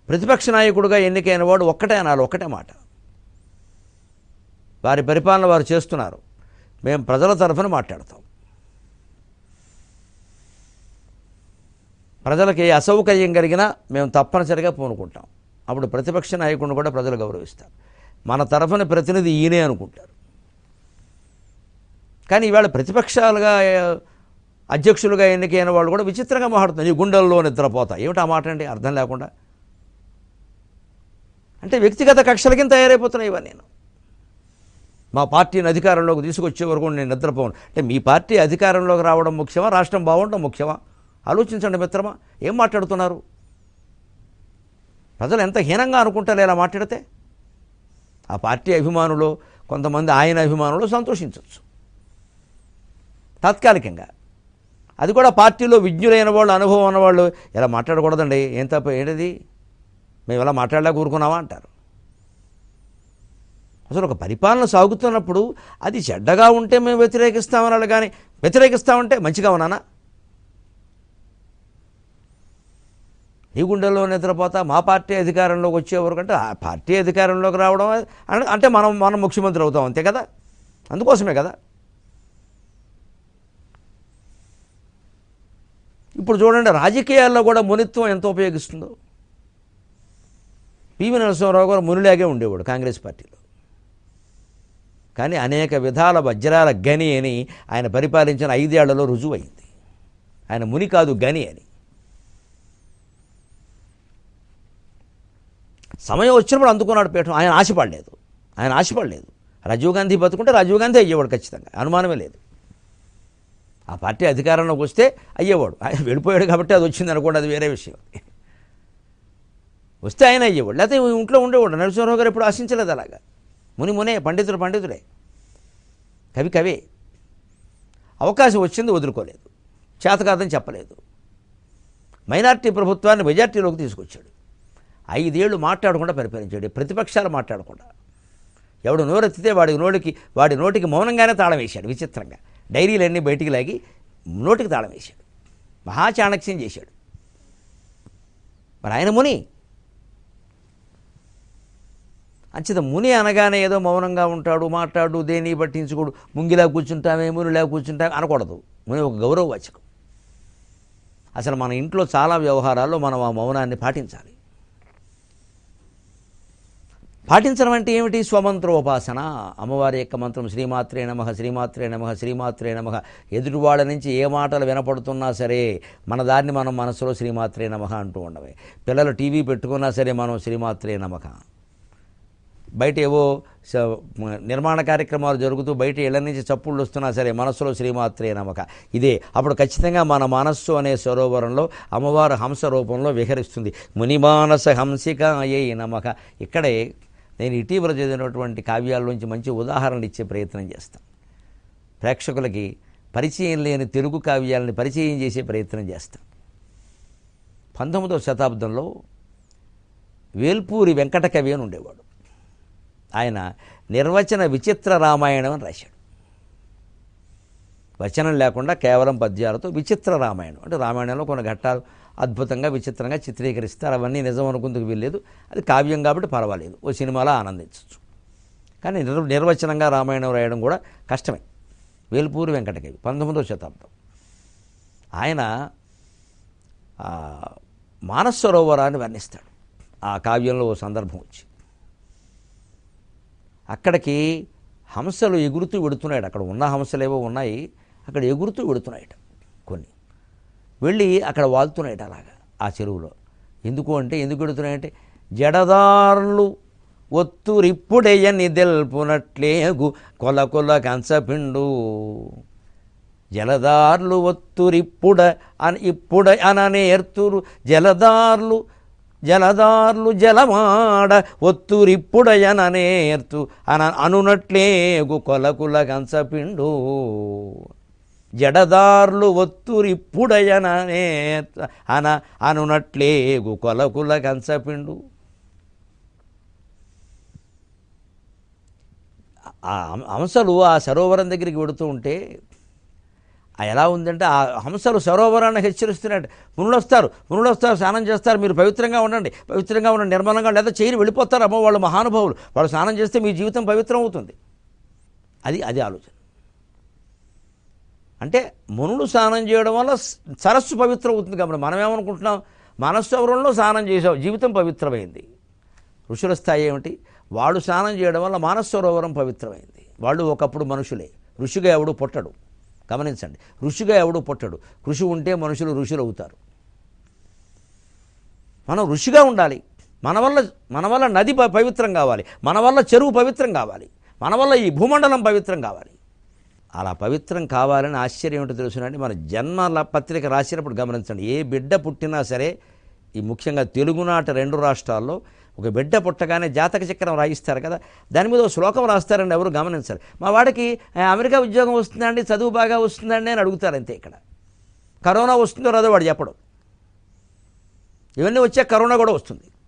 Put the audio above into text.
ప్రతిపక్ష నాయకుడిగా ఎన్నికైన వాడు ఒక్కటే అనాలి, ఒక్కటే మాట. వారి పరిపాలన వారు చేస్తున్నారు, మేము ప్రజల తరఫున మాట్లాడతాం. ప్రజలకి అసౌకర్యం కలిగినా మేము తప్పనిసరిగా పూనుకుంటాం. అప్పుడు ప్రతిపక్ష నాయకుడిని కూడా ప్రజలు గౌరవిస్తారు. మన తరఫున ప్రతినిధి ఈయనే అనుకుంటారు. కానీ ఇవాళ ప్రతిపక్షాలుగా అధ్యక్షులుగా ఎన్నికైన వాళ్ళు కూడా విచిత్రంగా మాట్లాడుతున్నారు. నీ గుండెల్లో నిద్రపోతా ఏమిటి ఆ మాట అండి, అర్థం లేకుండా. అంటే వ్యక్తిగత కక్షల కింద తయారైపోతున్నాయి ఇవన్నీ. నేను మా పార్టీని అధికారంలోకి తీసుకొచ్చే వరకు నేను నిద్రపోను అంటే మీ పార్టీ అధికారంలోకి రావడం ముఖ్యమా, రాష్ట్రం బాగుండడం ముఖ్యమా? ఆలోచించండి మిత్రమా, ఏం మాట్లాడుతున్నారు? ప్రజలు ఎంత హీనంగా అనుకుంటారు ఇలా మాట్లాడితే. ఆ పార్టీ అభిమానులు కొంతమంది ఆయన అభిమానులు సంతోషించవచ్చు తాత్కాలికంగా. అది కూడా పార్టీలో విజ్ఞులైన వాళ్ళు, అనుభవం ఉన్నవాళ్ళు ఇలా మాట్లాడకూడదండి, ఏం తప్ప ఏంటిది, మేము ఇలా మాట్లాడలేక ఊరుకున్నామా అంటారు. అసలు ఒక పరిపాలన సాగుతున్నప్పుడు అది చెడ్డగా ఉంటే మేము వ్యతిరేకిస్తామనాలి, కానీ వ్యతిరేకిస్తామంటే మంచిగా ఉన్నానా? నీ గుండెల్లో నిద్రపోతా మా పార్టీ అధికారంలోకి వచ్చేవరకు అంటే ఆ పార్టీ అధికారంలోకి రావడం అంటే మనం ముఖ్యమంత్రి అవుతాం అంతే కదా, అందుకోసమే కదా. ఇప్పుడు చూడండి, రాజకీయాల్లో కూడా మునిత్వం ఎంత ఉపయోగిస్తుందో. పివి నరసింహారావు గారు మునిలాగే ఉండేవాడు కాంగ్రెస్ పార్టీలో, కానీ అనేక విధాల వజ్రాల గని అని ఆయన పరిపాలించిన 5 ఏళ్లలో రుజువైంది. ఆయన ముని కాదు, గని అని. సమయం వచ్చినప్పుడు అందుకున్నాడు పీఠం. ఆయన ఆశపడలేదు. రాజీవ్ గాంధీ బతుకుంటే రాజీవ్ గాంధీ అయ్యేవాడు ఖచ్చితంగా, అనుమానమే లేదు. ఆ పార్టీ అధికారంలోకి వస్తే అయ్యేవాడు. ఆయన వెళ్ళిపోయాడు కాబట్టి అది వచ్చింది అనుకోండి, అది వేరే విషయం. వస్తే ఆయన అయ్యేవాడు, లేకపోతే ఇంట్లో ఉండేవాడు. నరసింహారావు గారు ఎప్పుడు ఆశించలేదు అలాగా. మునే, పండితుడే, కవే. అవకాశం వచ్చింది, వదులుకోలేదు, చేత కాదని చెప్పలేదు. మైనార్టీ ప్రభుత్వాన్ని మెజార్టీలోకి తీసుకొచ్చాడు. 5 ఏళ్ళు మాట్లాడకుండా పరిపాలించాడు, ప్రతిపక్షాలు మాట్లాడకుండా. ఎవడు నోరెత్తితే వాడి నోటికి మౌనంగానే తాళం వేశాడు. విచిత్రంగా డైరీలన్నీ బయటికి లాగి నోటికి తాళం వేశాడు. మహాచాణక్యం చేశాడు. మరి ఆయన ముని. అంచేత ముని అనగానే ఏదో మౌనంగా ఉంటాడు, మాట్లాడు, దేన్ని పట్టించుకోడు, ముంగిలా కూర్చుంటామే, మునిలా కూర్చుంటామే అనకూడదు. ముని ఒక గౌరవవాచకం. అసలు మన ఇంట్లో చాలా వ్యవహారాల్లో మనం ఆ మౌనాన్ని పాటించాలి. పాటించడం అంటే ఏమిటి? స్వమంత్రోపాసన. అమ్మవారి యొక్క మంత్రం శ్రీమాత్రే నమః, శ్రీమాత్రే నమః, శ్రీమాత్రే నమః. ఎదుటివాళ్ళ నుంచి ఏ మాటలు వినపడుతున్నా సరే మన దాన్ని మనం మనసులో శ్రీమాత్రే నమః అంటూ ఉండవే. పిల్లలు టీవీ పెట్టుకున్నా సరే మనం శ్రీమాత్రే నమః. బయట ఏవో నిర్మాణ కార్యక్రమాలు జరుగుతూ బయట ఇళ్ల నుంచి చప్పుళ్ళు వస్తున్నా సరే మనస్సులో శ్రీమాత్రే నమః. ఇదే అప్పుడు ఖచ్చితంగా మన మనస్సు అనే సరోవరంలో అమ్మవారు హంస రూపంలో విహరిస్తుంది. మునిమానస హంసికాయై నమః. ఇక్కడే నేను ఇటీవల చదివినటువంటి కావ్యాల్లోంచి మంచి ఉదాహరణలు ఇచ్చే ప్రయత్నం చేస్తాను. ప్రేక్షకులకి పరిచయం లేని తెలుగు కావ్యాలని పరిచయం చేసే ప్రయత్నం చేస్తాను. 19వ శతాబ్దంలో వేల్పూరి వెంకట కవి అని ఉండేవాడు. ఆయన నిర్వచన విచిత్ర రామాయణం అని రాశాడు. వచనం లేకుండా కేవలం పద్యాలతో విచిత్ర రామాయణం అంటే రామాయణంలో కొన్ని ఘట్టాలు అద్భుతంగా విచిత్రంగా చిత్రీకరిస్తారు. అవన్నీ నిజం అనుకుందుకు వీల్లేదు, అది కావ్యం కాబట్టి పర్వాలేదు, ఓ సినిమాలో ఆనందించవచ్చు. కానీ నిర్వచనంగా రామాయణం రాయడం కూడా కష్టమే. వేల్పూరి వెంకటకవి 19వ శతాబ్దం. ఆయన మానస సరోవరాన్ని వర్ణిస్తాడు. ఆ కావ్యంలో ఓ సందర్భం వచ్చి అక్కడికి హంసలు ఎగురుతూ వెడుతున్నాయట. అక్కడ ఉన్న హంసలేవో ఉన్నాయి, అక్కడ ఎగురుతూ వెడుతున్నాయట. కొన్ని వెళ్ళి అక్కడ వాళ్తున్నాయట అలాగా ఆ చెరువులో. ఎందుకు వెడుతున్నాయంటే జడదారులు ఒత్తురిప్పుడేయని దెల్పునట్లేగు కొల కంచపిండు. జలదారులు ఒత్తురిప్పుడ ఇప్పుడు అననేర్తురు జలదార్లు జలమాడ ఒత్తురిప్పుడయననేర్తు అనునట్లేగు కొలకుల కంచపిండు. జడదార్లు ఒత్తురిప్పుడయననేర్త అనునట్లేగు కొలకుల కంచపిండు. ఆ హంసలు ఆ సరోవరం దగ్గరికి వెడుతూ ఉంటే ఎలా ఉందంటే ఆ హంసలు సరోవరాన్ని హెచ్చరిస్తున్నట్టు మునులు వస్తారు స్నానం చేస్తారు, మీరు పవిత్రంగా ఉండండి నిర్మలంగా, లేదా చేయని వెళ్ళిపోతారు. అమ్మో వాళ్ళు మహానుభావులు, వాళ్ళు స్నానం చేస్తే మీ జీవితం పవిత్రం అవుతుంది. అది ఆలోచన. అంటే మునులు స్నానం చేయడం వల్ల సరస్సు పవిత్రం అవుతుంది. కాబట్టి మనం ఏమనుకుంటున్నాం, మనస్సరోవరంలో స్నానం చేసావు జీవితం పవిత్రమైంది. ఋషుల స్థాయి ఏమిటి, వాళ్ళు స్నానం చేయడం వల్ల మానసరోవరం పవిత్రమైంది. వాళ్ళు ఒకప్పుడు మనుషులే, ఋషిగా ఎవడు పుట్టడు. గమనించండి, ఋషిగా ఎవడు పుట్టడు. కృషి ఉంటే మనుషులు ఋషులు అవుతారు. మనం ఋషిగా ఉండాలి. మన వల్ల నది పవిత్రం కావాలి, మన వల్ల చెరువు పవిత్రం కావాలి, మన వల్ల ఈ భూమండలం పవిత్రం కావాలి. అలా పవిత్రం కావాలని ఆశ్చర్యం ఏమిటో తెలుసునండి. మన జన్మల పత్రిక రాసినప్పుడు గమనించండి, ఏ బిడ్డ పుట్టినా సరే, ఈ ముఖ్యంగా తెలుగునాట 2 రాష్ట్రాల్లో ఒక బిడ్డ పుట్టగానే జాతక చక్రం రాయిస్తారు కదా, దాని మీద ఒక శ్లోకం రాస్తారని ఎవరు గమనించారు. మా వాడికి అమెరికా ఉద్యోగం వస్తుందండి, చదువు బాగా వస్తుందండి అని అడుగుతారు అంతే. ఇక్కడ కరోనా వస్తుందో రాదో వాడు చెప్పడం, ఇవన్నీ వచ్చాక కరోనా కూడా వస్తుంది.